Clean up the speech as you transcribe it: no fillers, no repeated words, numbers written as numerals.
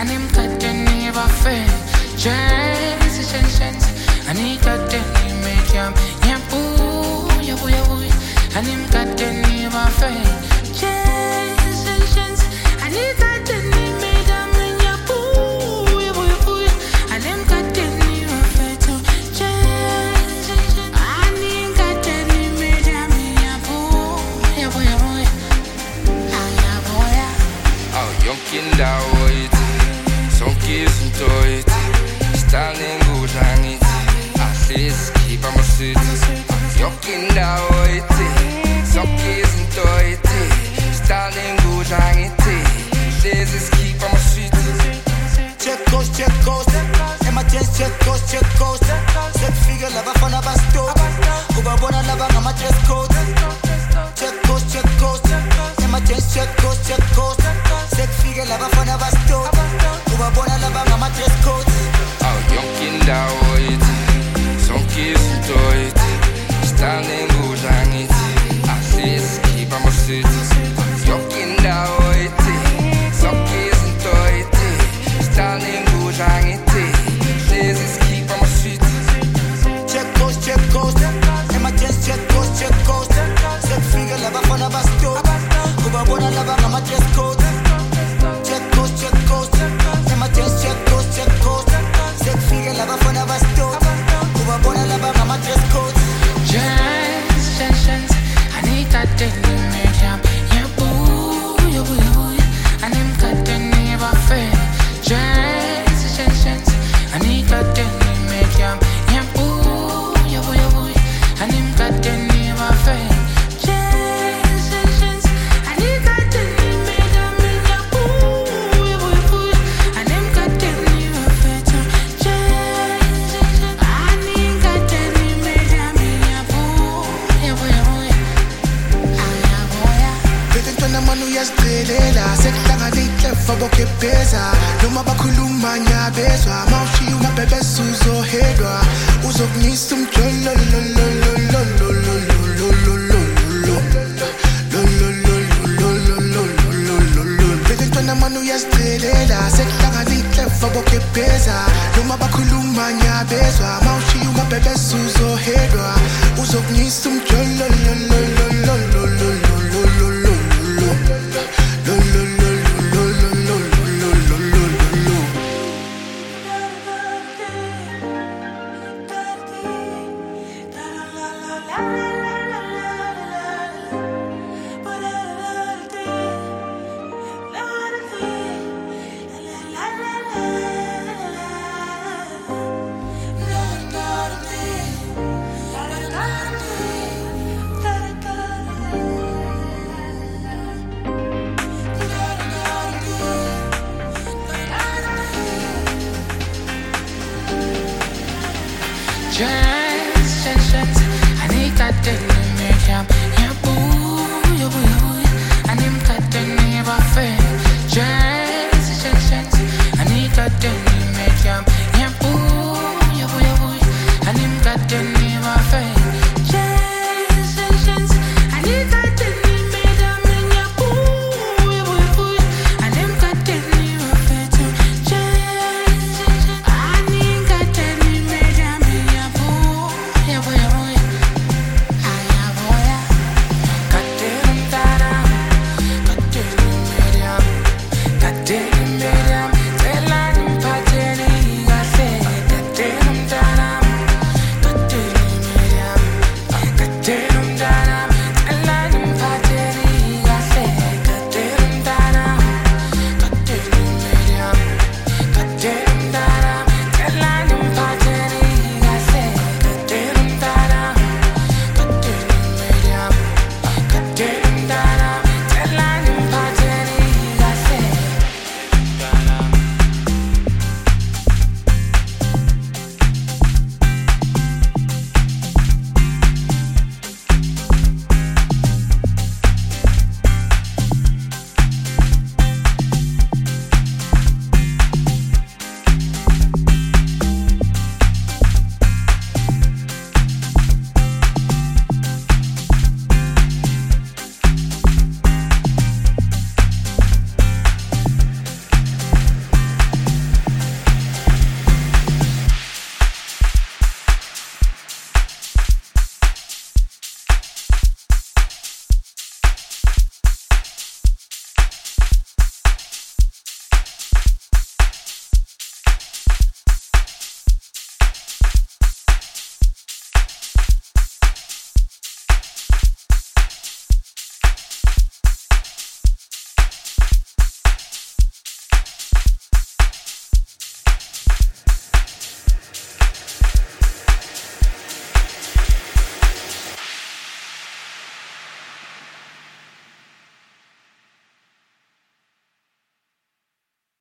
and him got the never fail. Chance, and he got the medium. Yeah, boo, and him got the never fail. Chance, and he got the medium. Yeah, boo, and him got the never fail too. Chance, and he got the medium. Yeah, boo, Oh, yonkinda oiti, sonkisuntoiti, stanengudangiti, asliski pamasiti. Yonkinda oiti, sonkisuntoiti, stanengudangiti, asliski pamasiti. Check coast, emergency check coast. Set figure lava fana basto, uba bona lava ngama dress code. Check coast, emergency check coast. Set figure lava fana basto, uba bona lava ngama dress code. Oh, yonkinda oiti, sonkisuntoiti, stanengudangiti, asliski pamasiti. Yonkinda oiti, sonkisuntoiti, stanengudangiti, asliski pamasiti. Check coast, emergency check coast. Set figure lava fana basto, uba bona lava ngama dress code. Check coast, emergency check coast. Set figure lava fana basto, uba bona lava ngama dress code. Chance, and he got the medium. Yeah, boo, and him got the never fail. Chance, and he got the medium. Yeah, boo, and him got the never fail. Chance, and he got the medium. Yeah, boo, and him got the never fail too. Chance, and he got the medium. Yeah, boo, Betentwana manu yasitelela sekuhlanganile fabo kepeza noma bakhuluma nyabezwa mawushi umabhebe suzohedwa uzokunyisa umjolo Betentwana manu yasitelela sekuhlanganile fabo kepeza noma bakhuluma nyabezwa mawushi umabhebe suzohedwa uzokunyisa umjolo Chance.